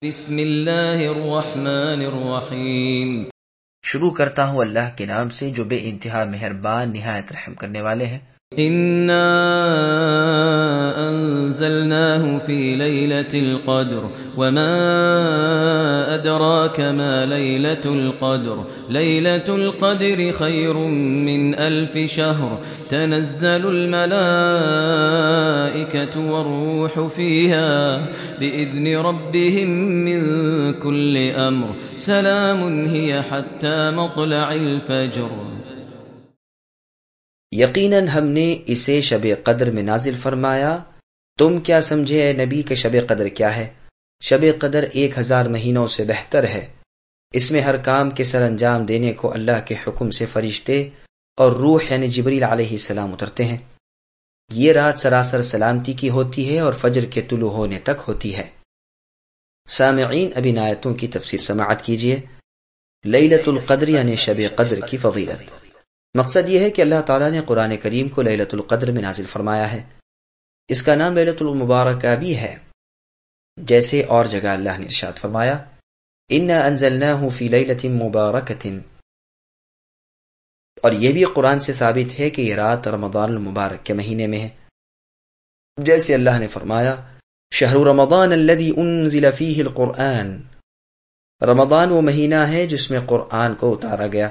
بسم اللہ الرحمن الرحیم۔ شروع کرتا ہوں اللہ کے نام سے جو بے انتہا مہربان نہایت رحم کرنے والے ہیں۔ انا انزلناه في ليلة القدر وما ادراك ما ليلة القدر ليلة القدر خير من 1000 شهر تنزل الملائكة والروح فيها بإذن ربهم من كل امر سلام هي حتى مطلع الفجر۔ یقیناً ہم نے اسے شب قدر میں نازل فرمایا، تم کیا سمجھے اے نبی کہ شب قدر کیا ہے؟ شب قدر 1000 مہینوں سے بہتر ہے۔ اس میں ہر کام کے سر انجام دینے کو اللہ کے حکم سے فرشتے اور روح یعنی جبریل علیہ السلام اترتے ہیں۔ یہ رات سراسر سلامتی کی ہوتی ہے اور فجر کے طلوع ہونے تک ہوتی ہے۔ سامعین، اب ان آیتوں کی تفسیر سماعت کیجیے۔ لیلۃ القدر یعنی شب قدر کی فضیلت۔ مقصد یہ ہے کہ اللہ تعالیٰ نے قرآن کریم کو لیلۃ القدر میں نازل فرمایا ہے۔ اس کا نام لیلۃ المبارکہ بھی ہے، جیسے اور جگہ اللہ نے ارشاد فرمایا انا انزلناہ فی لیلۃ مبارکۃ، اور یہ بھی قرآن سے ثابت ہے کہ یہ رات رمضان المبارک کے مہینے میں ہے، جیسے اللہ نے فرمایا شہر رمضان الذی انزل فیہ القرآن، رمضان وہ مہینہ ہے جس میں قرآن کو اتارا گیا۔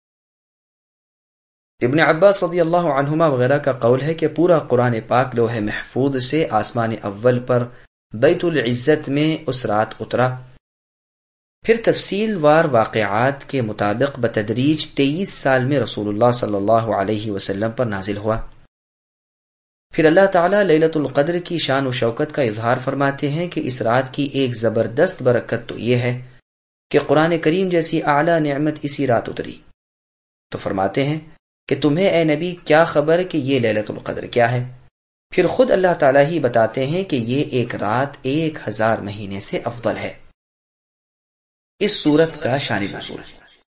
ابن عباس رضی اللہ عنہما وغیرہ کا قول ہے کہ پورا قرآن پاک لوح محفوظ سے آسمان اول پر بیت العزت میں اس رات اترا، پھر تفصیل وار واقعات کے مطابق بتدریج 23 سال میں رسول اللہ صلی اللہ علیہ وسلم پر نازل ہوا۔ پھر اللہ تعالیٰ لیلۃ القدر کی شان و شوکت کا اظہار فرماتے ہیں کہ اس رات کی ایک زبردست برکت تو یہ ہے کہ قرآن کریم جیسی اعلیٰ نعمت اسی رات اتری۔ تو فرماتے ہیں کہ تمہیں اے نبی کیا خبر کہ یہ لیلۃ القدر کیا ہے؟ پھر خود اللہ تعالیٰ ہی بتاتے ہیں کہ یہ ایک رات 1000 مہینے سے افضل ہے۔ اس سورت کا شان نزول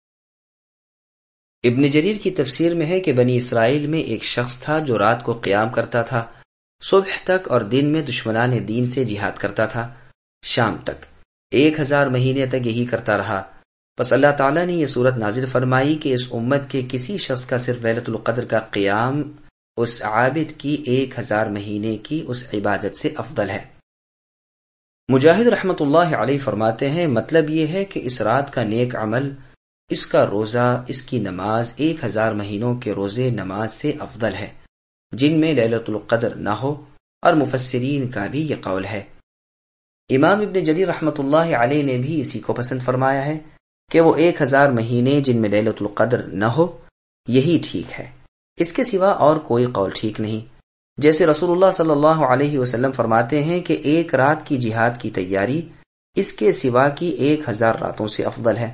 ابن جریر کی تفسیر میں ہے کہ بنی اسرائیل میں ایک شخص تھا جو رات کو قیام کرتا تھا صبح تک اور دن میں دشمنان دین سے جہاد کرتا تھا شام تک، 1000 مہینے تک یہی کرتا رہا۔ بس اللہ تعالیٰ نے یہ صورت نازل فرمائی کہ اس امت کے کسی شخص کا صرف لیلۃ القدر کا قیام اس عابد کی 1000 مہینے کی اس عبادت سے افضل ہے۔ مجاہد رحمۃ اللہ علیہ فرماتے ہیں مطلب یہ ہے کہ اس رات کا نیک عمل، اس کا روزہ، اس کی نماز 1000 مہینوں کے روزے نماز سے افضل ہے جن میں لیلۃ القدر نہ ہو، اور مفسرین کا بھی یہ قول ہے۔ امام ابن جریر رحمۃ اللہ علیہ نے بھی اسی کو پسند فرمایا ہے کہ وہ 1000 مہینے جن میں لیلۃ القدر نہ ہو یہی ٹھیک ہے، اس کے سوا اور کوئی قول ٹھیک نہیں۔ جیسے رسول اللہ صلی اللہ علیہ وسلم فرماتے ہیں کہ ایک رات کی جہاد کی تیاری اس کے سوا کی 1000 راتوں سے افضل ہے۔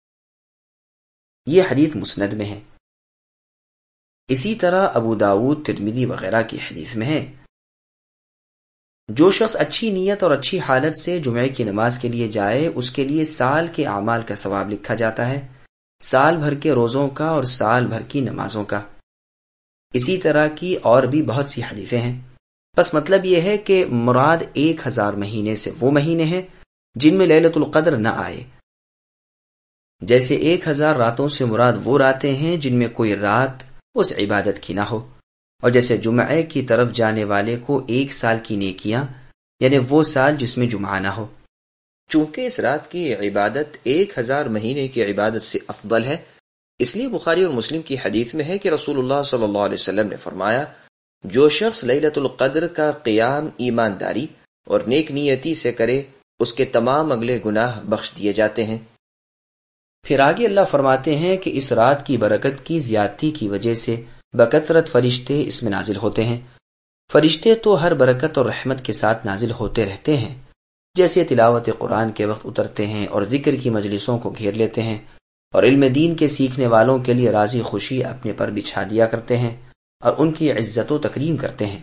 یہ حدیث مسند میں ہے۔ اسی طرح ابو داود، ترمذی وغیرہ کی حدیث میں ہے جو شخص اچھی نیت اور اچھی حالت سے جمعے کی نماز کے لیے جائے اس کے لیے سال کے اعمال کا ثواب لکھا جاتا ہے، سال بھر کے روزوں کا اور سال بھر کی نمازوں کا۔ اسی طرح کی اور بھی بہت سی حدیثیں ہیں۔ بس مطلب یہ ہے کہ مراد 1000 مہینے سے وہ مہینے ہیں جن میں لیلۃ القدر نہ آئے، جیسے 1000 راتوں سے مراد وہ راتیں ہیں جن میں کوئی رات اس عبادت کی نہ ہو، اور جیسے جمعے کی طرف جانے والے کو 1 سال کی نیکیاں یعنی وہ سال جس میں جمعہ نہ ہو۔ چونکہ اس رات کی عبادت 1000 مہینے کی عبادت سے افضل ہے، اس لیے بخاری اور مسلم کی حدیث میں ہے کہ رسول اللہ صلی اللہ علیہ وسلم نے فرمایا جو شخص لیلۃ القدر کا قیام ایمانداری اور نیک نیتی سے کرے اس کے تمام اگلے گناہ بخش دیے جاتے ہیں۔ پھر آگے اللہ فرماتے ہیں کہ اس رات کی برکت کی زیادتی کی وجہ سے بکثرت فرشتے اس میں نازل ہوتے ہیں۔ فرشتے تو ہر برکت اور رحمت کے ساتھ نازل ہوتے رہتے ہیں، جیسے تلاوت قرآن کے وقت اترتے ہیں اور ذکر کی مجلسوں کو گھیر لیتے ہیں، اور علم دین کے سیکھنے والوں کے لیے راضی خوشی اپنے پر بچھا دیا کرتے ہیں اور ان کی عزت و تکریم کرتے ہیں۔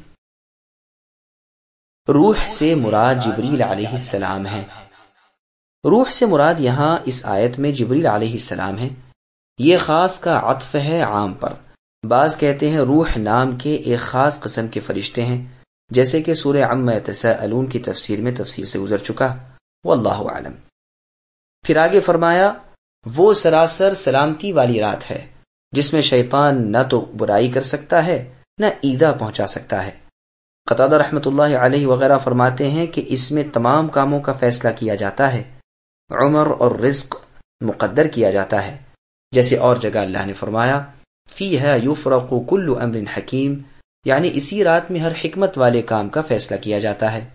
روح سے مراد جبریل علیہ السلام ہے۔ روح سے مراد یہاں اس آیت میں جبریل علیہ السلام ہے۔ یہ خاص کا عطف ہے عام پر۔ بعض کہتے ہیں روح نام کے ایک خاص قسم کے فرشتے ہیں، جیسے کہ سورہ عما یتساءلون کی تفسیر میں تفصیل سے گزر چکا، واللہ اعلم۔ پھر آگے فرمایا وہ سراسر سلامتی والی رات ہے جس میں شیطان نہ تو برائی کر سکتا ہے نہ ایذا پہنچا سکتا ہے۔ قتادہ رحمۃ اللہ علیہ وغیرہ فرماتے ہیں کہ اس میں تمام کاموں کا فیصلہ کیا جاتا ہے، عمر اور رزق مقدر کیا جاتا ہے، جیسے اور جگہ اللہ نے فرمایا فیہا یفرق کل امر حکیم، یعنی اسی رات میں ہر حکمت والے کام کا فیصلہ کیا جاتا ہے۔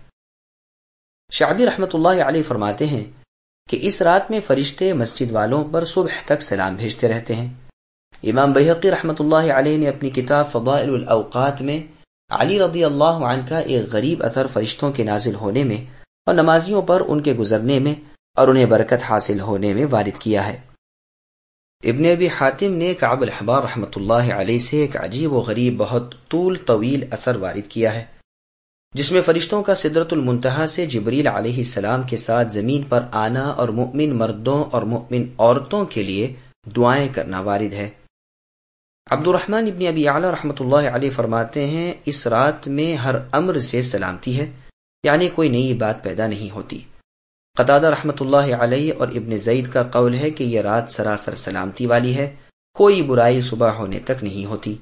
شعبی رحمۃ اللہ علیہ فرماتے ہیں کہ اس رات میں فرشتے مسجد والوں پر صبح تک سلام بھیجتے رہتے ہیں۔ امام بہقی رحمۃ اللہ علیہ نے اپنی کتاب فضائل الاوقات میں علی رضی اللہ عنہ کا ایک غریب اثر فرشتوں کے نازل ہونے میں اور نمازیوں پر ان کے گزرنے میں اور انہیں برکت حاصل ہونے میں وارد کیا ہے۔ ابن ابی حاتم نے کعب الحبار رحمۃ اللہ علیہ سے ایک عجیب و غریب بہت طویل اثر وارد کیا ہے، جس میں فرشتوں کا سدرۃ المنتہا سے جبریل علیہ السلام کے ساتھ زمین پر آنا اور مؤمن مردوں اور مؤمن عورتوں کے لیے دعائیں کرنا وارد ہے۔ عبد الرحمن ابن ابی اعلی رحمۃ اللہ علیہ فرماتے ہیں اس رات میں ہر امر سے سلامتی ہے، یعنی کوئی نئی بات پیدا نہیں ہوتی۔ قتادہ رحمۃ اللہ علیہ اور ابن زید کا قول ہے کہ یہ رات سراسر سلامتی والی ہے، کوئی برائی صبح ہونے تک نہیں ہوتی۔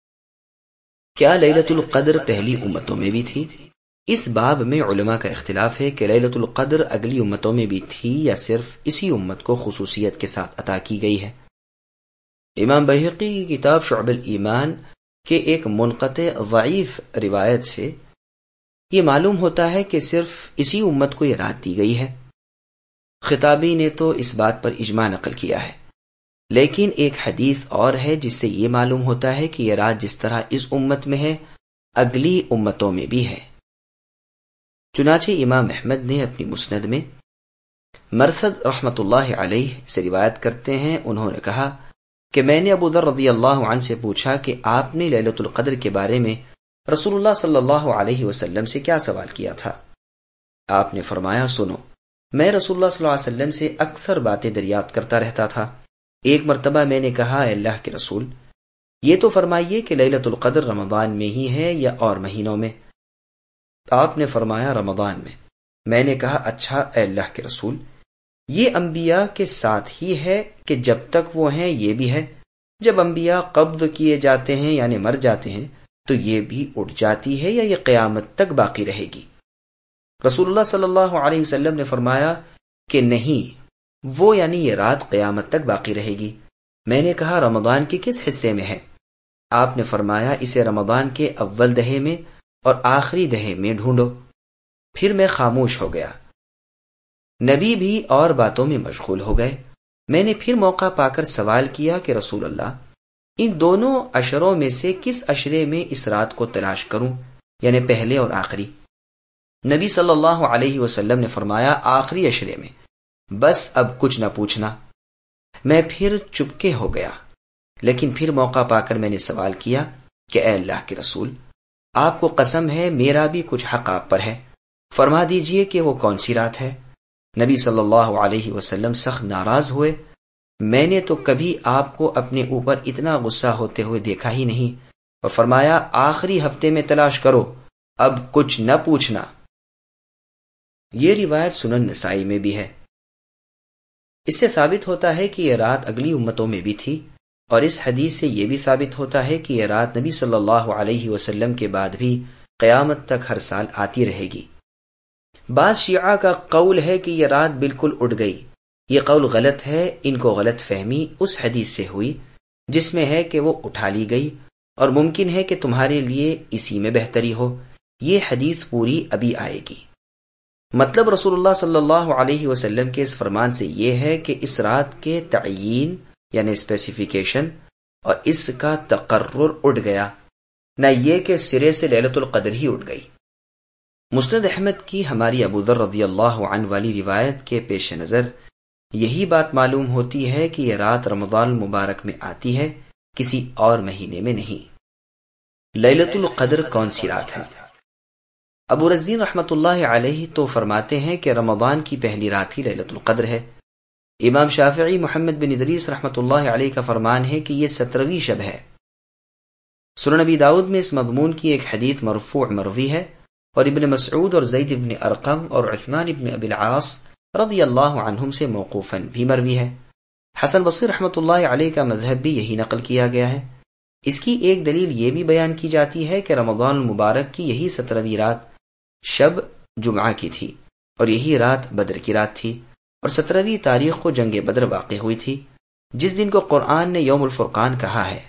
کیا لیلۃ القدر پہلی امتوں میں بھی تھی؟ اس باب میں علماء کا اختلاف ہے کہ لیلۃ القدر اگلی امتوں میں بھی تھی یا صرف اسی امت کو خصوصیت کے ساتھ عطا کی گئی ہے۔ امام بہقی کی کتاب شعب الایمان کے ایک منقطع ضعیف روایت سے یہ معلوم ہوتا ہے کہ صرف اسی امت کو یہ رات دی گئی ہے۔ خطابی نے تو اس بات پر اجماع نقل کیا ہے، لیکن ایک حدیث اور ہے جس سے یہ معلوم ہوتا ہے کہ یہ رات جس طرح اس امت میں ہے اگلی امتوں میں بھی ہے۔ چنانچہ امام احمد نے اپنی مسند میں مرثد رحمۃ اللہ علیہ سے روایت کرتے ہیں، انہوں نے کہا کہ میں نے ابو ذر رضی اللہ عنہ سے پوچھا کہ آپ نے لیلۃ القدر کے بارے میں رسول اللہ صلی اللہ علیہ وسلم سے کیا سوال کیا تھا؟ آپ نے فرمایا سنو، میں رسول اللہ صلی اللہ علیہ وسلم سے اکثر باتیں دریافت کرتا رہتا تھا۔ ایک مرتبہ میں نے کہا اے اللہ کے رسول، یہ تو فرمائیے کہ لیلۃ القدر رمضان میں ہی ہے یا اور مہینوں میں؟ آپ نے فرمایا رمضان میں۔ میں نے کہا اچھا اے اللہ کے رسول، یہ انبیاء کے ساتھ ہی ہے کہ جب تک وہ ہیں یہ بھی ہے، جب انبیاء قبض کیے جاتے ہیں یعنی مر جاتے ہیں تو یہ بھی اٹھ جاتی ہے یا یہ قیامت تک باقی رہے گی؟ رسول اللہ صلی اللہ علیہ وسلم نے فرمایا کہ نہیں، وہ یعنی یہ رات قیامت تک باقی رہے گی۔ میں نے کہا رمضان کے کس حصے میں ہے؟ آپ نے فرمایا اسے رمضان کے اول دہے میں اور آخری دہے میں ڈھونڈو۔ پھر میں خاموش ہو گیا، نبی بھی اور باتوں میں مشغول ہو گئے۔ میں نے پھر موقع پا کر سوال کیا کہ رسول اللہ، ان دونوں عشروں میں سے کس عشرے میں اس رات کو تلاش کروں، یعنی پہلے اور آخری؟ نبی صلی اللہ علیہ وسلم نے فرمایا آخری عشرے میں، بس اب کچھ نہ پوچھنا۔ میں پھر چپکے ہو گیا، لیکن پھر موقع پا کر میں نے سوال کیا کہ اے اللہ کے رسول، آپ کو قسم ہے میرا بھی کچھ حق آپ پر ہے، فرما دیجئے کہ وہ کون سی رات ہے؟ نبی صلی اللہ علیہ وسلم سخت ناراض ہوئے۔ میں نے تو کبھی آپ کو اپنے اوپر اتنا غصہ ہوتے ہوئے دیکھا ہی نہیں، اور فرمایا آخری ہفتے میں تلاش کرو، اب کچھ نہ پوچھنا۔ یہ روایت سنن نسائی میں بھی ہے۔ اس سے ثابت ہوتا ہے کہ یہ رات اگلی امتوں میں بھی تھی، اور اس حدیث سے یہ بھی ثابت ہوتا ہے کہ یہ رات نبی صلی اللہ علیہ وسلم کے بعد بھی قیامت تک ہر سال آتی رہے گی۔ بعض شیعہ کا قول ہے کہ یہ رات بالکل اٹھ گئی۔ یہ قول غلط ہے، ان کو غلط فہمی اس حدیث سے ہوئی جس میں ہے کہ وہ اٹھا لی گئی، اور ممکن ہے کہ تمہارے لیے اسی میں بہتری ہو۔ یہ حدیث پوری ابھی آئے گی۔ مطلب رسول اللہ صلی اللہ علیہ وسلم کے اس فرمان سے یہ ہے کہ اس رات کے تعیین یعنی اسپیسیفیکیشن اور اس کا تقرر اٹھ گیا، نہ یہ کہ سرے سے لیلۃ القدر ہی اٹھ گئی۔ مسند احمد کی ہماری ابو ذر رضی اللہ عنہ والی روایت کے پیش نظر یہی بات معلوم ہوتی ہے کہ یہ رات رمضان المبارک میں آتی ہے، کسی اور مہینے میں نہیں۔ لیلۃ القدر کون سی رات ہے؟ ابو رزین رحمۃ اللہ علیہ تو فرماتے ہیں کہ رمضان کی پہلی رات ہی لیلۃ القدر ہے۔ امام شافعی محمد بن ادریس رحمۃ اللہ علیہ کا فرمان ہے کہ یہ 17ویں شب ہے۔ سنن ابی داؤد میں اس مضمون کی ایک حدیث مرفوع مروی ہے، اور ابن مسعود اور زید ابن ارقم اور عثمان ابن ابی العاص رضی اللہ عنہم سے موقوفاً بھی مروی ہے۔ حسن بصری رحمۃ اللہ علیہ کا مذہب بھی یہی نقل کیا گیا ہے۔ اس کی ایک دلیل یہ بھی بیان کی جاتی ہے کہ رمضان المبارک کی یہی 17ویں رات شب جمعہ کی تھی، اور یہی رات بدر کی رات تھی، اور 17ویں تاریخ کو جنگ بدر واقع ہوئی تھی، جس دن کو قرآن نے یوم الفرقان کہا ہے۔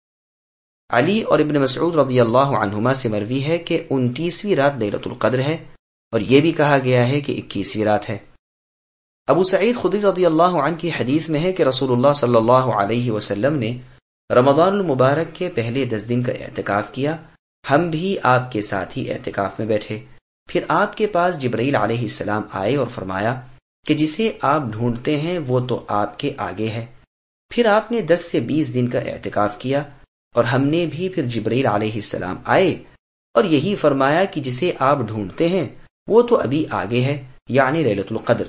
علی اور ابن مسعود رضی اللہ عنہما سے مروی ہے کہ 29ویں رات لیلۃ القدر ہے، اور یہ بھی کہا گیا ہے کہ 21ویں رات ہے۔ ابو سعید خدری رضی اللہ عنہ کی حدیث میں ہے کہ رسول اللہ صلی اللہ علیہ وسلم نے رمضان المبارک کے پہلے 10 دن کا اعتکاف کیا، ہم بھی آپ کے ساتھ ہی اعتکاف میں بیٹھے۔ پھر آپ کے پاس جبرائیل علیہ السلام آئے اور فرمایا کہ جسے آپ ڈھونڈتے ہیں وہ تو آپ کے آگے ہے۔ پھر آپ نے 10 سے 20 دن کا اعتکاف کیا، اور ہم نے بھی پھر جبرائیل علیہ السلام آئے اور یہی فرمایا کہ جسے آپ ڈھونڈتے ہیں وہ تو ابھی آگے ہے، یعنی لیلۃ القدر۔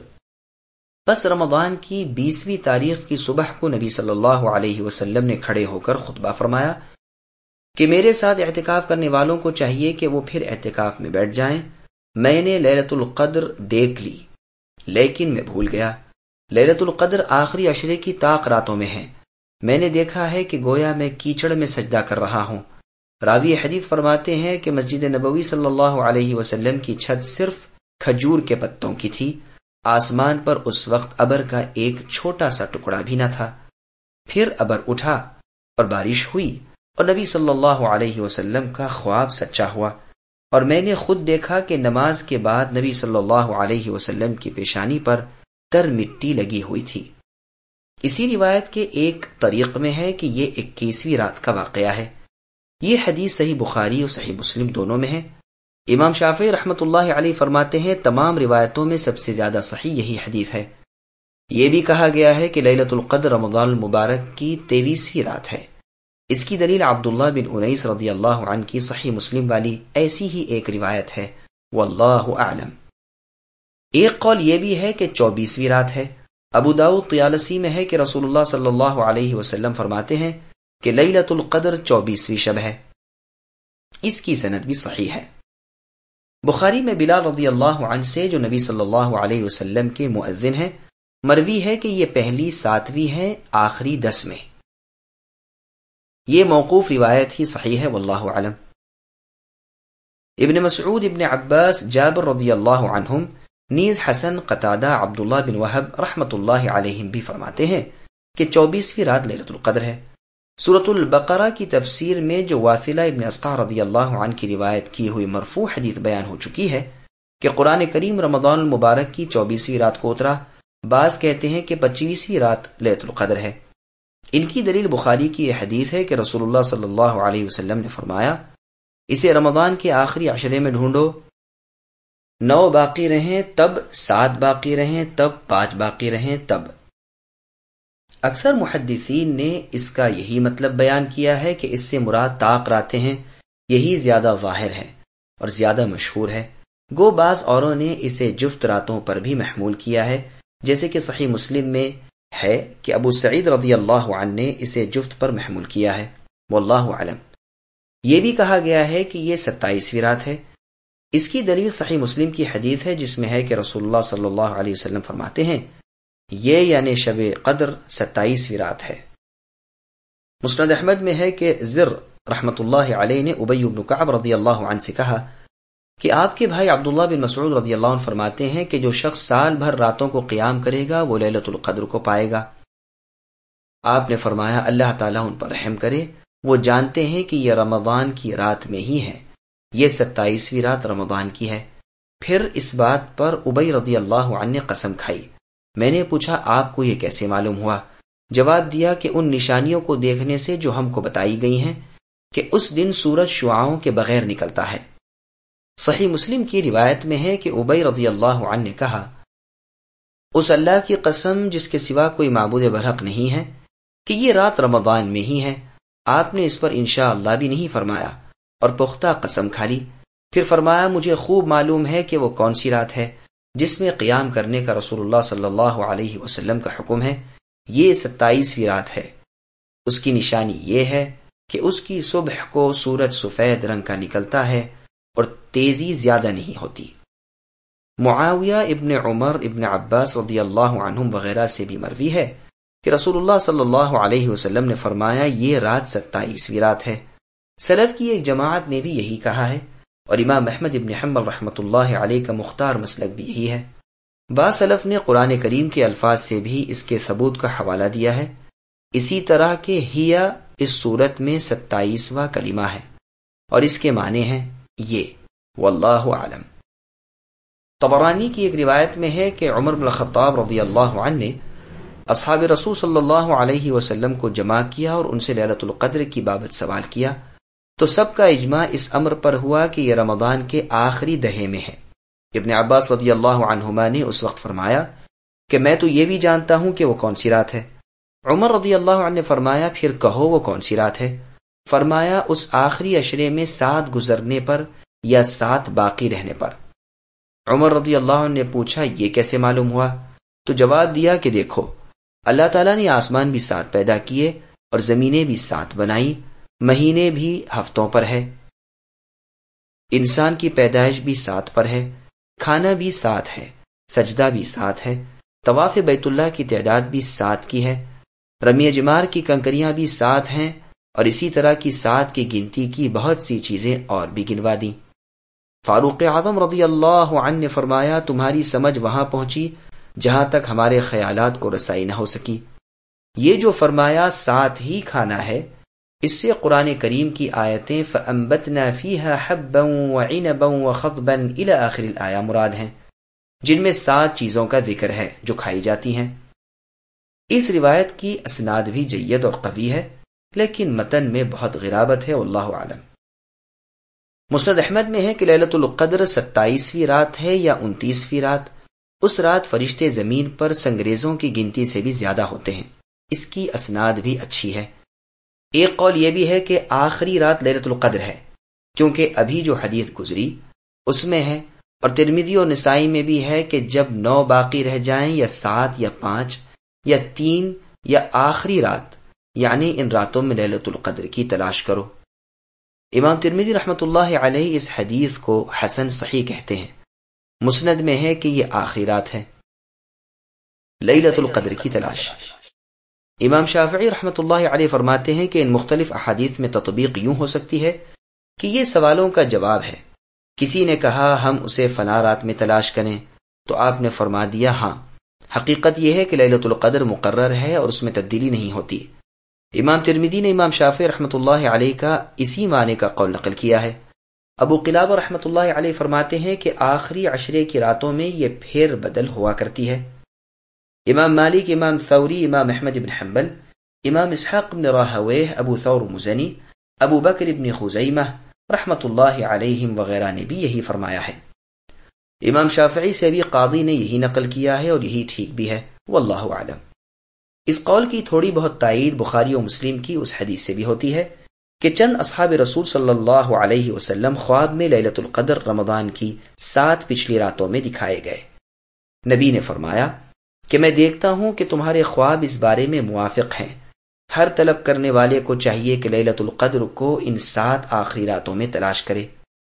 بس رمضان کی 20ویں تاریخ کی صبح کو نبی صلی اللہ علیہ وسلم نے کھڑے ہو کر خطبہ فرمایا کہ میرے ساتھ اعتکاف کرنے والوں کو چاہیے کہ وہ پھر اعتکاف میں بیٹھ جائیں۔ میں نے لیلۃ القدر دیکھ لی، لیکن میں بھول گیا۔ لیلۃ القدر آخری عشرے کی طاق راتوں میں ہے۔ میں نے دیکھا ہے کہ گویا میں کیچڑ میں سجدہ کر رہا ہوں۔ راوی حدیث فرماتے ہیں کہ مسجد نبوی صلی اللہ علیہ وسلم کی چھت صرف کھجور کے پتوں کی تھی، آسمان پر اس وقت ابر کا ایک چھوٹا سا ٹکڑا بھی نہ تھا۔ پھر ابر اٹھا اور بارش ہوئی، اور نبی صلی اللہ علیہ وسلم کا خواب سچا ہوا، اور میں نے خود دیکھا کہ نماز کے بعد نبی صلی اللہ علیہ وسلم کی پیشانی پر تر مٹی لگی ہوئی تھی۔ اسی روایت کے ایک طریق میں ہے کہ یہ 21ویں رات کا واقعہ ہے۔ یہ حدیث صحیح بخاری اور صحیح مسلم دونوں میں ہے۔ امام شافعی رحمۃ اللہ علیہ فرماتے ہیں تمام روایتوں میں سب سے زیادہ صحیح یہی حدیث ہے۔ یہ بھی کہا گیا ہے کہ لیلۃ القدر رمضان المبارک کی 23ویں رات ہے۔ اس کی دلیل عبداللہ بن انیس رضی اللہ عنہ کی صحیح مسلم والی ایسی ہی ایک روایت ہے، واللہ اعلم۔ ایک قول یہ بھی ہے کہ 24ویں رات ہے۔ ابو داؤد طیالسی میں ہے کہ رسول اللہ صلی اللہ علیہ وسلم فرماتے ہیں کہ لیلۃ القدر 24ویں شب ہے۔ اس کی سند بھی صحیح ہے۔ بخاری میں بلال رضی اللہ عنہ سے، جو نبی صلی اللہ علیہ وسلم کے مؤذن ہیں، مروی ہے کہ یہ پہلی 7ویں ہے، آخری 10 میں۔ یہ موقوف روایت ہی صحیح ہے، واللہ اعلم۔ ابن مسعود، ابن عباس، جابر رضی اللہ عنہم، نیز حسن، قتادہ، عبداللہ بن وہب رحمۃ اللہ علیہم بھی فرماتے ہیں کہ 24ویں رات لیلۃ القدر ہے۔ سورۃ البقرہ کی تفسیر میں جو واثلہ ابن اسقع رضی اللہ عنہ کی روایت کی ہوئی مرفوع حدیث بیان ہو چکی ہے کہ قرآن کریم رمضان المبارک کی 24ویں رات کو اترا، بعض کہتے ہیں کہ 25ویں رات لیلۃ القدر ہے۔ ان کی دلیل بخاری کی یہ حدیث ہے کہ رسول اللہ صلی اللہ علیہ وسلم نے فرمایا اسے رمضان کے آخری عشرے میں ڈھونڈو، 9 باقی رہیں تب، 7 باقی رہیں تب، 5 باقی رہیں تب۔ اکثر محدثین نے اس کا یہی مطلب بیان کیا ہے کہ اس سے مراد طاق راتیں ہیں، یہی زیادہ ظاہر ہے اور زیادہ مشہور ہے۔ گو بعض اوروں نے اسے جفت راتوں پر بھی محمول کیا ہے، جیسے کہ صحیح مسلم میں ہے کہ ابو سعید رضی اللہ عنہ نے اسے جفت پر محمول کیا ہے، واللہ اعلم۔ یہ بھی کہا گیا ہے کہ یہ 27ویں رات ہے۔ اس کی دلیل صحیح مسلم کی حدیث ہے جس میں ہے کہ رسول اللہ صلی اللہ علیہ وسلم فرماتے ہیں یہ یعنی شب قدر 27ویں رات ہے۔ مسند احمد میں ہے کہ زر رحمۃ اللہ علیہ نے ابی بن کعب رضی اللہ عنہ سے کہا کہ آپ کے بھائی عبداللہ بن مسعود رضی اللہ عنہ فرماتے ہیں کہ جو شخص سال بھر راتوں کو قیام کرے گا وہ لیلۃ القدر کو پائے گا۔ آپ نے فرمایا اللہ تعالیٰ ان پر رحم کرے، وہ جانتے ہیں کہ یہ رمضان کی رات میں ہی ہے، یہ 27ویں رات رمضان کی ہے۔ پھر اس بات پر ابی رضی اللہ عنہ نے قسم کھائی۔ میں نے پوچھا آپ کو یہ کیسے معلوم ہوا؟ جواب دیا کہ ان نشانیوں کو دیکھنے سے جو ہم کو بتائی گئی ہیں کہ اس دن سورج شعاعوں کے بغیر نکلتا ہے۔ صحیح مسلم کی روایت میں ہے کہ ابی رضی اللہ عنہ نے کہا اس اللہ کی قسم جس کے سوا کوئی معبود برحق نہیں ہے کہ یہ رات رمضان میں ہی ہے۔ آپ نے اس پر انشاءاللہ بھی نہیں فرمایا اور پختہ قسم کھا لی۔ پھر فرمایا مجھے خوب معلوم ہے کہ وہ کون سی رات ہے جس میں قیام کرنے کا رسول اللہ صلی اللہ علیہ وسلم کا حکم ہے، یہ 27ویں رات ہے۔ اس کی نشانی یہ ہے کہ اس کی صبح کو سورج سفید رنگ کا نکلتا ہے اور تیزی زیادہ نہیں ہوتی۔ معاویہ ابن عمر ابن عباس رضی اللہ عنہم وغیرہ سے بھی مروی ہے کہ رسول اللہ صلی اللہ علیہ وسلم نے فرمایا یہ رات 27ویں رات ہے۔ سلف کی ایک جماعت نے بھی یہی کہا ہے، اور امام احمد ابن حنبل رحمۃ اللہ علیہ کا مختار مسلک بھی یہی ہے۔ بعض سلف نے قرآن کریم کے الفاظ سے بھی اس کے ثبوت کا حوالہ دیا ہے، اسی طرح کہ ہیا اس صورت میں 27واں کلمہ ہے اور اس کے معنی ہیں یہ، واللہ اعلم۔ طبرانی کی ایک روایت میں ہے کہ عمر بن الخطاب رضی اللہ عنہ نے اصحاب رسول صلی اللہ علیہ وسلم کو جمع کیا اور ان سے لیلۃ القدر کی بابت سوال کیا، تو سب کا اجماع اس امر پر ہوا کہ یہ رمضان کے آخری دہے میں ہے۔ ابن عباس رضی اللہ عنہما نے اس وقت فرمایا کہ میں تو یہ بھی جانتا ہوں کہ وہ کون سی رات ہے۔ عمر رضی اللہ عنہ نے فرمایا پھر کہو وہ کون سی رات ہے؟ فرمایا اس آخری عشرے میں 7 گزرنے پر یا 7 باقی رہنے پر۔ عمر رضی اللہ عنہ نے پوچھا یہ کیسے معلوم ہوا؟ تو جواب دیا کہ دیکھو، اللہ تعالیٰ نے آسمان بھی 7 پیدا کیے اور زمینیں بھی 7 بنائی، مہینے بھی ہفتوں پر ہے، انسان کی پیدائش بھی 7 پر ہے، کھانا بھی 7 ہے، سجدہ بھی 7 ہے، طواف بیت اللہ کی تعداد بھی 7 کی ہے، رمی جمار کی کنکریاں بھی 7 ہیں، اور اسی طرح کی 7 کی گنتی کی بہت سی چیزیں اور بھی گنوا دیں۔ فاروق اعظم رضی اللہ عنہ نے فرمایا تمہاری سمجھ وہاں پہنچی جہاں تک ہمارے خیالات کو رسائی نہ ہو سکی۔ یہ جو فرمایا 7 ہی کھانا ہے، اس سے قرآن کریم کی آیتیں فَأَنبَتْنَا فِيهَا حَبًّا وَعِنَبًا وَخَضْبًا إِلَى آخر الآیہ مراد ہیں، جن میں 7 چیزوں کا ذکر ہے جو کھائی جاتی ہیں۔ اس روایت کی اسناد بھی جید اور قوی ہے، لیکن متن میں بہت غرابت ہے، واللہ اعلم۔ مسند احمد میں ہے کہ لیلۃ القدر 27ویں رات ہے یا 29ویں رات۔ اس رات فرشتے زمین پر سنگریزوں کی گنتی سے بھی زیادہ ہوتے ہیں۔ اس کی اسناد بھی اچھی ہے۔ ایک قول یہ بھی ہے کہ آخری رات لیلۃ القدر ہے، کیونکہ ابھی جو حدیث گزری اس میں ہے، اور ترمذی اور نسائی میں بھی ہے کہ جب 9 باقی رہ جائیں یا 7 یا 5 یا 3 یا آخری رات، یعنی ان راتوں میں لیلۃ القدر کی تلاش کرو۔ امام ترمذی رحمۃ اللہ علیہ اس حدیث کو حسن صحیح کہتے ہیں۔ مسند میں ہے کہ یہ آخری رات ہے، لیلۃ القدر کی تلاش۔ امام شافعی رحمۃ اللہ علیہ فرماتے ہیں کہ ان مختلف احادیث میں تطبیق یوں ہو سکتی ہے کہ یہ سوالوں کا جواب ہے۔ کسی نے کہا ہم اسے فلاں رات میں تلاش کریں، تو آپ نے فرما دیا ہاں، حقیقت یہ ہے کہ لیلۃ القدر مقرر ہے اور اس میں تبدیلی نہیں ہوتی۔ امام ترمذی نے امام شافعی رحمۃ اللہ علیہ کا اسی معنی کا قول نقل کیا ہے۔ ابو قلابہ رحمۃ اللہ علیہ فرماتے ہیں کہ آخری عشرے کی راتوں میں یہ پھر بدل ہوا کرتی ہے۔ امام مالک، امام ثوری، امام احمد بن حنبل، امام اسحاق بن راہویہ، ابو ثور مزنی، ابو بکر بن خزیمہ رحمۃ اللہ علیہم وغیرہ نے بھی یہی فرمایا ہے۔ امام شافعی سے بھی قاضی نے یہی نقل کیا ہے اور یہی ٹھیک بھی ہے، واللہ اعلم۔ اس قول کی تھوڑی بہت تائید بخاری و مسلم کی اس حدیث سے بھی ہوتی ہے کہ چند اصحاب رسول صلی اللہ علیہ وسلم خواب میں لیلۃ القدر رمضان کی 7 پچھلی راتوں میں دکھائے گئے۔ نبی نے فرمایا کہ میں دیکھتا ہوں کہ تمہارے خواب اس بارے میں موافق ہیں، ہر طلب کرنے والے کو چاہیے کہ لیلۃ القدر کو ان 7 آخری راتوں میں تلاش کرے۔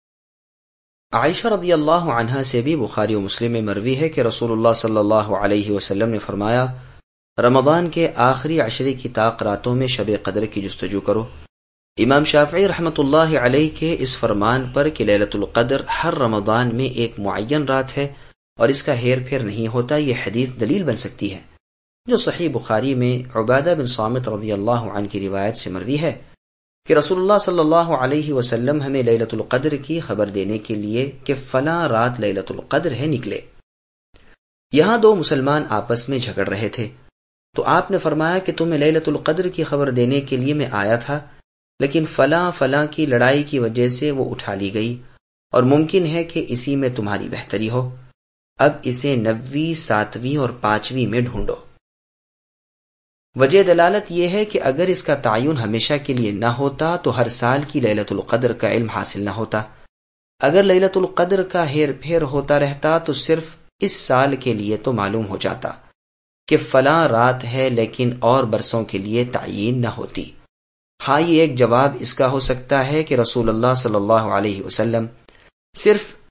عائشہ رضی اللہ عنہا سے بھی بخاری و مسلم میں مروی ہے کہ رسول اللہ صلی اللہ علیہ وسلم نے فرمایا رمضان کے آخری عشرے کی طاق راتوں میں شب قدر کی جستجو کرو۔ امام شافعی رحمۃ اللہ علیہ کے اس فرمان پر کہ لیلۃ القدر ہر رمضان میں ایک معین رات ہے اور اس کا ہیر پھیر نہیں ہوتا، یہ حدیث دلیل بن سکتی ہے، جو صحیح بخاری میں عبادہ بن صامت رضی اللہ عنہ کی روایت سے مروی ہے کہ رسول اللہ صلی اللہ علیہ وسلم ہمیں لیلۃ القدر کی خبر دینے کے لیے کہ فلاں رات لیلۃ القدر ہے نکلے۔ یہاں 2 مسلمان آپس میں جھگڑ رہے تھے، تو آپ نے فرمایا کہ تمہیں لیلۃ القدر کی خبر دینے کے لیے میں آیا تھا، لیکن فلاں کی لڑائی کی وجہ سے وہ اٹھا لی گئی، اور ممکن ہے کہ اسی میں تمہاری بہتری ہو، اب اسے 9ویں، 7ویں اور 5ویں میں ڈھونڈو۔ وجہ دلالت یہ ہے کہ اگر اس کا تعین ہمیشہ کے لیے نہ ہوتا تو ہر سال کی لیلۃ القدر کا علم حاصل نہ ہوتا۔ اگر لیلۃ القدر کا ہیر پھیر ہوتا رہتا تو صرف اس سال کے لیے تو معلوم ہو جاتا کہ فلاں رات ہے، لیکن اور برسوں کے لیے تعین نہ ہوتی۔ ہاں، یہ ایک جواب اس کا ہو سکتا ہے کہ رسول اللہ صلی اللہ علیہ وسلم صرف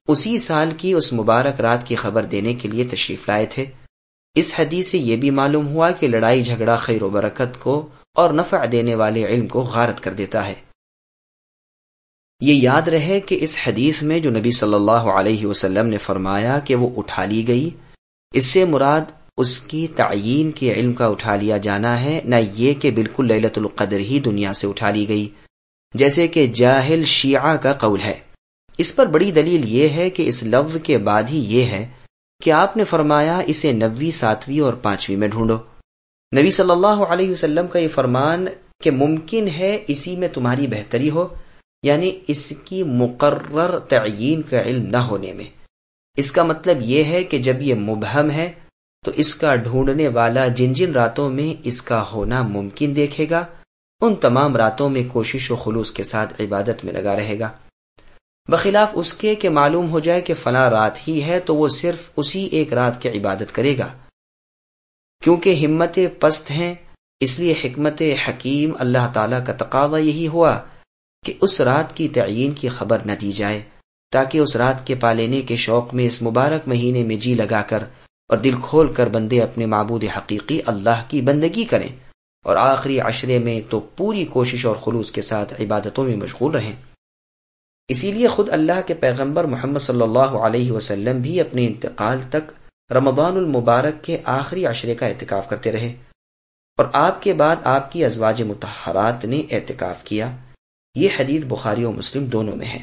اسی سال کی اس مبارک رات کی خبر دینے کے لیے تشریف لائے تھے۔ اس حدیث سے یہ بھی معلوم ہوا کہ لڑائی جھگڑا خیر و برکت کو اور نفع دینے والے علم کو غارت کر دیتا ہے۔ یہ یاد رہے کہ اس حدیث میں جو نبی صلی اللہ علیہ وسلم نے فرمایا کہ وہ اٹھا لی گئی، اس سے مراد اس کی تعیین کے علم کا اٹھا لیا جانا ہے، نہ یہ کہ بالکل لیلۃ القدر ہی دنیا سے اٹھا لی گئی، جیسے کہ جاہل شیعہ کا قول ہے۔ اس پر بڑی دلیل یہ ہے کہ اس لفظ کے بعد ہی یہ ہے کہ آپ نے فرمایا اسے 9ویں، 7ویں اور 5ویں میں ڈھونڈو۔ نبی صلی اللہ علیہ وسلم کا یہ فرمان کہ ممکن ہے اسی میں تمہاری بہتری ہو، یعنی اس کی مقرر تعیین کا علم نہ ہونے میں۔ اس کا مطلب یہ ہے کہ جب یہ مبہم ہے تو اس کا ڈھونڈنے والا جن جن راتوں میں اس کا ہونا ممکن دیکھے گا، ان تمام راتوں میں کوشش و خلوص کے ساتھ عبادت میں لگا رہے گا، بخلاف اس کے کہ معلوم ہو جائے کہ فلاں رات ہی ہے تو وہ صرف اسی ایک رات کی عبادت کرے گا۔ کیونکہ ہمتیں پست ہیں، اس لیے حکمت حکیم اللہ تعالیٰ کا تقاضا یہی ہوا کہ اس رات کی تعیین کی خبر نہ دی جائے، تاکہ اس رات کے پالینے کے شوق میں اس مبارک مہینے میں جی لگا کر اور دل کھول کر بندے اپنے معبود حقیقی اللہ کی بندگی کریں، اور آخری عشرے میں تو پوری کوشش اور خلوص کے ساتھ عبادتوں میں مشغول رہیں۔ اسی لیے خود اللہ کے پیغمبر محمد صلی اللہ علیہ وسلم بھی اپنے انتقال تک رمضان المبارک کے آخری عشرے کا اعتکاف کرتے رہے، اور آپ کے بعد آپ کی ازواج مطہرات نے اعتکاف کیا۔ یہ حدیث بخاری و مسلم دونوں میں ہے۔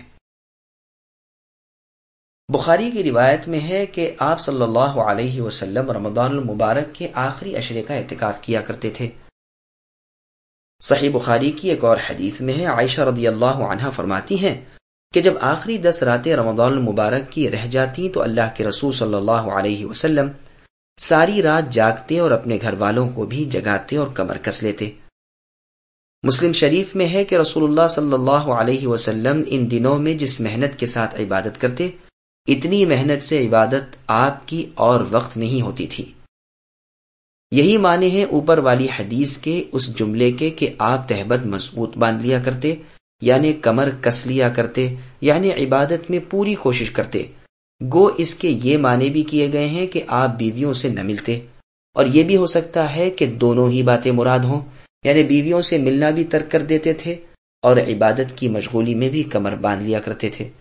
بخاری کی روایت میں ہے کہ آپ صلی اللہ علیہ وسلم رمضان المبارک کے آخری عشرے کا اعتکاف کیا کرتے تھے۔ صحیح بخاری کی ایک اور حدیث میں ہے، عائشہ رضی اللہ عنہا فرماتی ہیں کہ جب آخری 10 راتیں رمضان المبارک کی رہ جاتی تو اللہ کے رسول صلی اللہ علیہ وسلم ساری رات جاگتے اور اپنے گھر والوں کو بھی جگاتے اور کمر کس لیتے۔ مسلم شریف میں ہے کہ رسول اللہ صلی اللہ علیہ وسلم ان دنوں میں جس محنت کے ساتھ عبادت کرتے، اتنی محنت سے عبادت آپ کی اور وقت نہیں ہوتی تھی۔ یہی معنی ہے اوپر والی حدیث کے اس جملے کے کہ آپ تہبند مضبوط باندھ لیا کرتے، یعنی کمر کس لیا کرتے، یعنی عبادت میں پوری کوشش کرتے۔ گو اس کے یہ معنی بھی کیے گئے ہیں کہ آپ بیویوں سے نہ ملتے، اور یہ بھی ہو سکتا ہے کہ دونوں ہی باتیں مراد ہوں، یعنی بیویوں سے ملنا بھی ترک کر دیتے تھے اور عبادت کی مشغولی میں بھی کمر باندھ لیا کرتے تھے۔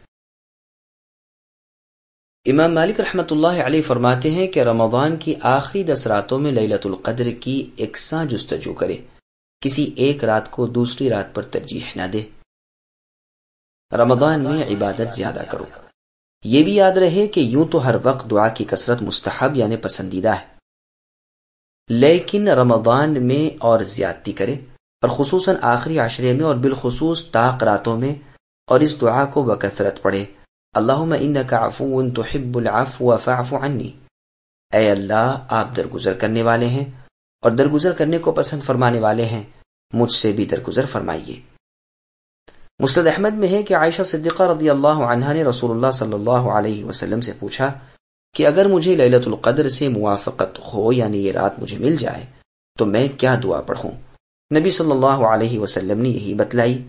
امام مالک رحمۃ اللہ علیہ فرماتے ہیں کہ رمضان کی آخری 10 راتوں میں لیلۃ القدر کی یکساں جستجو کرے، کسی ایک رات کو دوسری رات پر ترجیح نہ دے۔ رمضان میں عبادت زیادہ کرو۔ یہ بھی یاد رہے کہ یوں تو ہر وقت دعا کی کثرت مستحب یعنی پسندیدہ ہے، لیکن رمضان میں اور زیادتی کرے، اور خصوصاً آخری عشرے میں اور بالخصوص طاق راتوں میں، اور اس دعا کو بکثرت پڑھے، اللہم انک عفو تحب العفو فاعف عنی، اے اللہ آپ درگزر کرنے والے ہیں اور درگزر کرنے کو پسند فرمانے والے ہیں، مجھ سے بھی درگزر فرمائیے۔ مسند احمد میں ہے کہ عائشہ صدیقہ رضی اللہ عنہا نے رسول اللہ صلی اللہ علیہ وسلم سے پوچھا کہ اگر مجھے لیلۃ القدر سے موافقت ہو، یعنی یہ رات مجھے مل جائے، تو میں کیا دعا پڑھوں؟ نبی صلی اللہ علیہ وسلم نے یہی بتلائی۔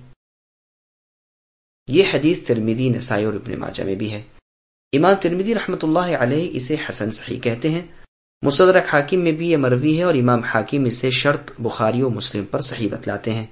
یہ حدیث ترمذی، نسائی اور ابن ماجہ میں بھی ہے۔ امام ترمذی رحمۃ اللہ علیہ اسے حسن صحیح کہتے ہیں۔ مستدرک حاکم میں بھی یہ مروی ہے، اور امام حاکم اسے شرط بخاری و مسلم پر صحیح بتلاتے ہیں۔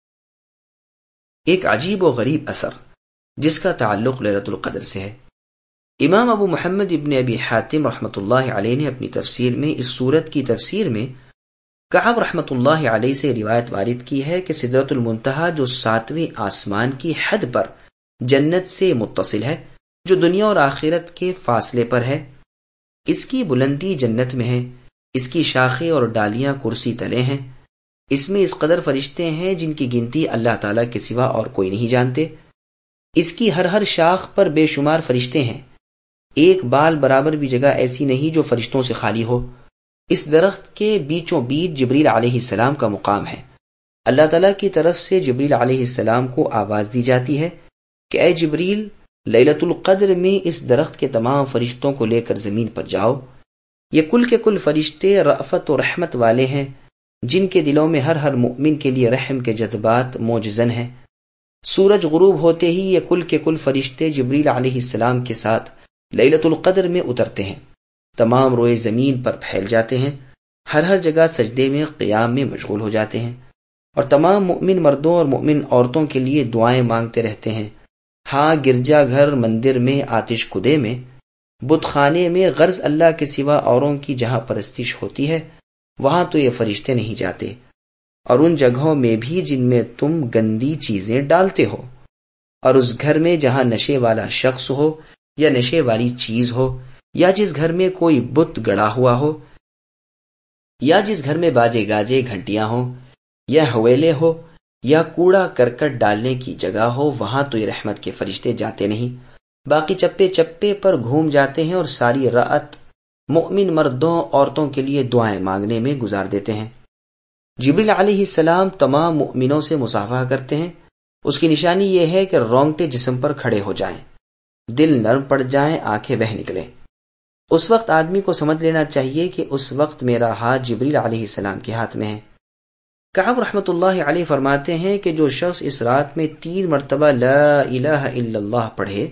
ایک عجیب و غریب اثر جس کا تعلق لیلۃ القدر سے ہے، امام ابو محمد ابن ابی حاتم رحمۃ اللہ علیہ نے اپنی تفسیر میں اس سورت کی تفسیر میں کعب رحمۃ اللہ علیہ سے روایت وارد کی ہے کہ سدرۃ المنتہی جو 7ویں آسمان کی حد پر جنت سے متصل ہے، جو دنیا اور آخرت کے فاصلے پر ہے، اس کی بلندی جنت میں ہے، اس کی شاخیں اور ڈالیاں کرسی تلے ہیں، اس میں اس قدر فرشتے ہیں جن کی گنتی اللہ تعالیٰ کے سوا اور کوئی نہیں جانتے، اس کی ہر شاخ پر بے شمار فرشتے ہیں، ایک بال برابر بھی جگہ ایسی نہیں جو فرشتوں سے خالی ہو۔ اس درخت کے بیچوں بیچ جبریل علیہ السلام کا مقام ہے۔ اللہ تعالیٰ کی طرف سے جبریل علیہ السلام کو آواز دی جاتی ہے کہ اے جبریل، لیلۃ القدر میں اس درخت کے تمام فرشتوں کو لے کر زمین پر جاؤ۔ یہ کل کے کل فرشتے رأفت و رحمت والے ہیں، جن کے دلوں میں ہر مومن کے لیے رحم کے جذبات موجزن ہیں۔ سورج غروب ہوتے ہی یہ کل کے کل فرشتے جبریل علیہ السلام کے ساتھ لیلۃ القدر میں اترتے ہیں، تمام روئے زمین پر پھیل جاتے ہیں، ہر جگہ سجدے میں قیام میں مشغول ہو جاتے ہیں، اور تمام مؤمن مردوں اور مؤمن عورتوں کے لیے دعائیں مانگتے رہتے ہیں۔ ہاں، گرجا گھر، مندر میں، آتش کدے میں، بت خانے میں، غرض اللہ کے سوا اوروں کی جہاں پرستش ہوتی ہے وہاں تو یہ فرشتے نہیں جاتے، اور ان جگہوں میں بھی جن میں تم گندی چیزیں ڈالتے ہو، اور اس گھر میں جہاں نشے والا شخص ہو یا نشے والی چیز ہو، یا جس گھر میں کوئی بت گڑا ہوا ہو، یا جس گھر میں باجے گاجے گھنٹیاں ہوں، یا حویلے ہو، یا کوڑا کرکٹ ڈالنے کی جگہ ہو، وہاں تو یہ رحمت کے فرشتے جاتے نہیں۔ باقی چپے چپے پر گھوم جاتے ہیں اور ساری رات مؤمن مردوں عورتوں کے لیے دعائیں مانگنے میں گزار دیتے ہیں۔ جبریل علیہ السلام تمام مؤمنوں سے مصافحہ کرتے ہیں۔ اس کی نشانی یہ ہے کہ رونگٹے جسم پر کھڑے ہو جائیں، دل نرم پڑ جائیں، آنکھیں بہہ نکلیں۔ اس وقت آدمی کو سمجھ لینا چاہیے کہ اس وقت میرا ہاتھ جبریل علیہ السلام کے ہاتھ میں ہے۔ کعب رحمۃ اللہ علیہ فرماتے ہیں کہ جو شخص اس رات میں 3 مرتبہ لا الہ الا اللہ پڑھے،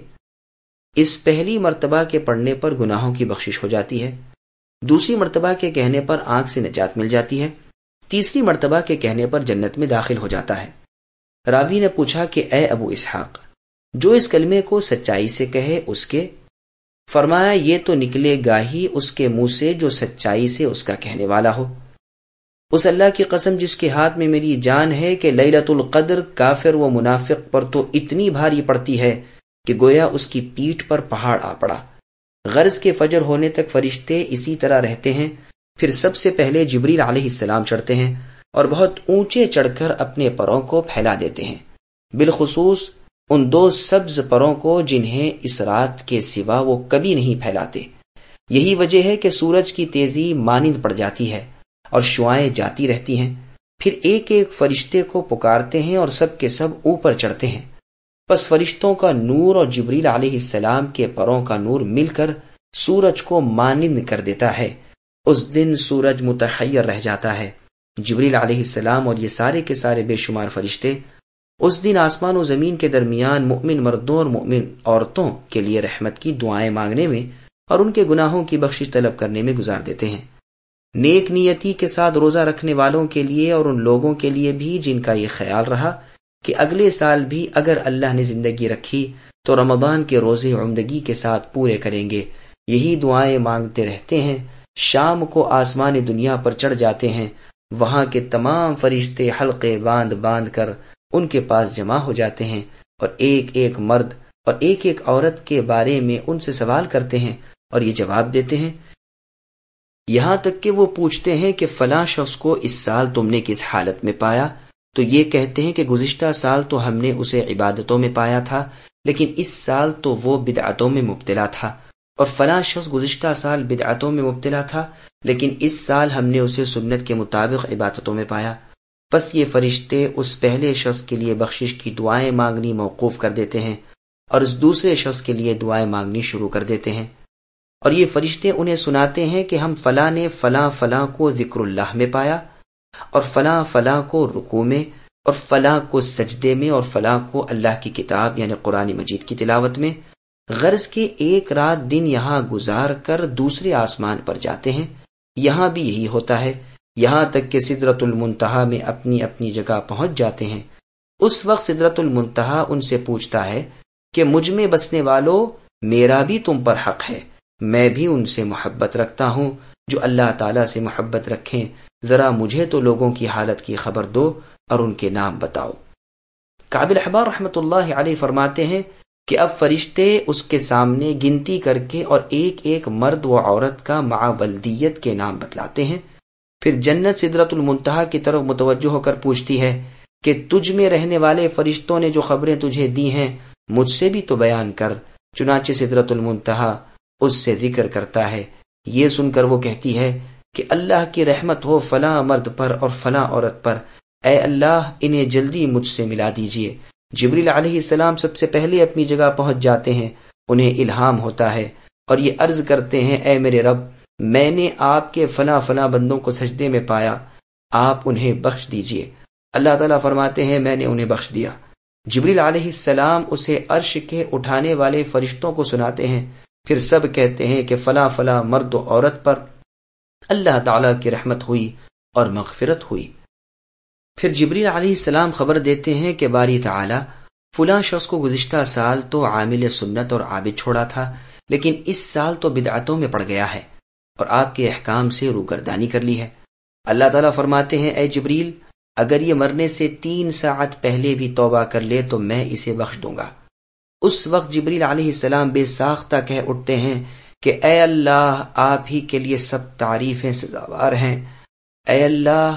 اس پہلی مرتبہ کے پڑھنے پر گناہوں کی بخشش ہو جاتی ہے، دوسری مرتبہ کے کہنے پر آنکھ سے نجات مل جاتی ہے، تیسری مرتبہ کے کہنے پر جنت میں داخل ہو جاتا ہے۔ راوی نے پوچھا کہ اے ابو اسحاق، جو اس کلمے کو سچائی سے کہے اس کے؟ فرمایا یہ تو نکلے گا ہی اس کے منہ سے جو سچائی سے اس کا کہنے والا ہو۔ اس اللہ کی قسم جس کے ہاتھ میں میری جان ہے کہ لیلۃ القدر کافر و منافق پر تو اتنی بھاری پڑتی ہے کہ گویا اس کی پیٹھ پر پہاڑ آ پڑا۔ غرض کے فجر ہونے تک فرشتے اسی طرح رہتے ہیں، پھر سب سے پہلے جبریل علیہ السلام چڑھتے ہیں اور بہت اونچے چڑھ کر اپنے پروں کو پھیلا دیتے ہیں، بالخصوص ان 2 سبز پروں کو جنہیں اس رات کے سوا وہ کبھی نہیں پھیلاتے۔ یہی وجہ ہے کہ سورج کی تیزی مانند پڑ جاتی ہے اور شعاعیں جاتی رہتی ہیں، پھر ایک ایک فرشتے کو پکارتے ہیں اور سب کے سب اوپر چڑھتے ہیں۔ پس فرشتوں کا نور اور جبریل علیہ السلام کے پروں کا نور مل کر سورج کو مانند کر دیتا ہے۔ اس دن سورج متحیر رہ جاتا ہے۔ جبریل علیہ السلام اور یہ سارے کے سارے بے شمار فرشتے اس دن آسمان و زمین کے درمیان مؤمن مردوں اور مؤمن عورتوں کے لیے رحمت کی دعائیں مانگنے میں اور ان کے گناہوں کی بخشش طلب کرنے میں گزار دیتے ہیں۔ نیک نیتی کے ساتھ روزہ رکھنے والوں کے لیے اور ان لوگوں کے لیے بھی جن کا یہ خیال رہا کہ اگلے سال بھی اگر اللہ نے زندگی رکھی تو رمضان کے روزے عمدگی کے ساتھ پورے کریں گے، یہی دعائیں مانگتے رہتے ہیں۔ شام کو آسمان دنیا پر چڑھ جاتے ہیں، وہاں کے تمام فرشتے حلقے باندھ باندھ کر ان کے پاس جمع ہو جاتے ہیں اور ایک ایک مرد اور ایک ایک عورت کے بارے میں ان سے سوال کرتے ہیں اور یہ جواب دیتے ہیں، یہاں تک کہ وہ پوچھتے ہیں کہ فلاں شخص کو اس سال تم نے کس حالت میں پایا؟ تو یہ کہتے ہیں کہ گزشتہ سال تو ہم نے اسے عبادتوں میں پایا تھا، لیکن اس سال تو وہ بدعتوں میں مبتلا تھا، اور فلاں شخص گزشتہ سال بدعتوں میں مبتلا تھا لیکن اس سال ہم نے اسے سنت کے مطابق عبادتوں میں پایا۔ پس یہ فرشتے اس پہلے شخص کے لیے بخشش کی دعائیں مانگنی موقوف کر دیتے ہیں اور اس دوسرے شخص کے لیے دعائیں مانگنی شروع کر دیتے ہیں، اور یہ فرشتے انہیں سناتے ہیں کہ ہم فلاں نے فلاں فلاں کو ذکر اللہ میں پایا، اور فلاں فلاں کو رکوع میں، اور فلاں کو سجدے میں، اور فلاں کو اللہ کی کتاب یعنی قرآن مجید کی تلاوت میں۔ غرض کے ایک رات دن یہاں گزار کر دوسرے آسمان پر جاتے ہیں۔ یہاں بھی یہی ہوتا ہے، یہاں تک کہ سدرۃ المنتہا میں اپنی اپنی جگہ پہنچ جاتے ہیں۔ اس وقت سدرۃ المنتہا ان سے پوچھتا ہے کہ مجھ میں بسنے والوں، میرا بھی تم پر حق ہے، میں بھی ان سے محبت رکھتا ہوں جو اللہ تعالیٰ سے محبت رکھیں، ذرا مجھے تو لوگوں کی حالت کی خبر دو اور ان کے نام بتاؤ۔ کعب الاحبار رحمۃ اللہ علیہ فرماتے ہیں کہ اب فرشتے اس کے سامنے گنتی کر کے اور ایک ایک مرد و عورت کا مع ولدیت کے نام بتلاتے ہیں۔ پھر جنت سدرۃ المنتہا کی طرف متوجہ ہو کر پوچھتی ہے کہ تجھ میں رہنے والے فرشتوں نے جو خبریں تجھے دی ہیں مجھ سے بھی تو بیان کر۔ چنانچہ سدرۃ المنتہا اس سے ذکر کرتا ہے۔ یہ سن کر وہ کہتی ہے کہ اللہ کی رحمت ہو فلاں مرد پر اور فلاں عورت پر، اے اللہ انہیں جلدی مجھ سے ملا دیجیے۔ جبریل علیہ السلام سب سے پہلے اپنی جگہ پہنچ جاتے ہیں، انہیں الہام ہوتا ہے اور یہ عرض کرتے ہیں، اے میرے رب، میں نے آپ کے فلاں فلاں بندوں کو سجدے میں پایا، آپ انہیں بخش دیجیے۔ اللہ تعالیٰ فرماتے ہیں میں نے انہیں بخش دیا۔ جبریل علیہ السلام اسے عرش کے اٹھانے والے فرشتوں کو سناتے ہیں، پھر سب کہتے ہیں کہ فلاں فلاں مرد و عورت پر اللہ تعالیٰ کی رحمت ہوئی اور مغفرت ہوئی۔ پھر جبریل علیہ السلام خبر دیتے ہیں کہ باری تعالیٰ فلاں شخص کو گزشتہ سال تو عامل سنت اور عابد چھوڑا تھا، لیکن اس سال تو بدعتوں میں پڑ گیا ہے اور آپ کے احکام سے روگردانی کر لی ہے۔ اللہ تعالیٰ فرماتے ہیں، اے جبریل، اگر یہ مرنے سے 3 ساعت پہلے بھی توبہ کر لے تو میں اسے بخش دوں گا۔ اس وقت جبریل علیہ السلام بے ساختہ کہہ اٹھتے ہیں کہ اے اللہ، آپ ہی کے لیے سب تعریفیں سزاوار ہیں۔ اے اللہ،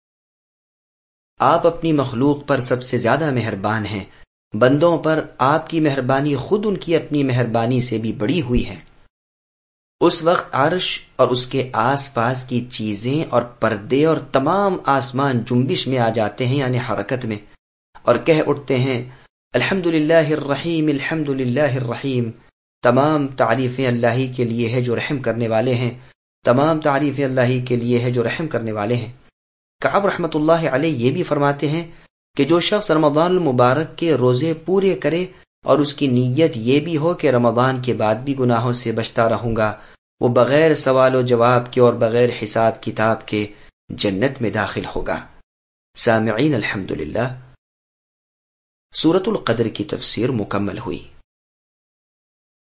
آپ اپنی مخلوق پر سب سے زیادہ مہربان ہیں، بندوں پر آپ کی مہربانی خود ان کی اپنی مہربانی سے بھی بڑی ہوئی ہے۔ اس وقت عرش اور اس کے آس پاس کی چیزیں اور پردے اور تمام آسمان جنبش میں آ جاتے ہیں، یعنی حرکت میں، اور کہہ اٹھتے ہیں الحمدللہ الرحیم الحمدللہ الرحیم، تمام تعریفیں اللہ ہی کے لیے ہے جو رحم کرنے والے ہیں، تمام تعریفیں اللہ ہی کے لیے ہے جو رحم کرنے والے ہیں۔ کعب رحمۃ اللہ علیہ یہ بھی فرماتے ہیں کہ جو شخص رمضان المبارک کے روزے پورے کرے اور اس کی نیت یہ بھی ہو کہ رمضان کے بعد بھی گناہوں سے بچتا رہوں گا، وہ بغیر سوال و جواب کے اور بغیر حساب کتاب کے جنت میں داخل ہوگا۔ سامعین، الحمدللہ، سورۃ القدر کی تفسیر مکمل ہوئی۔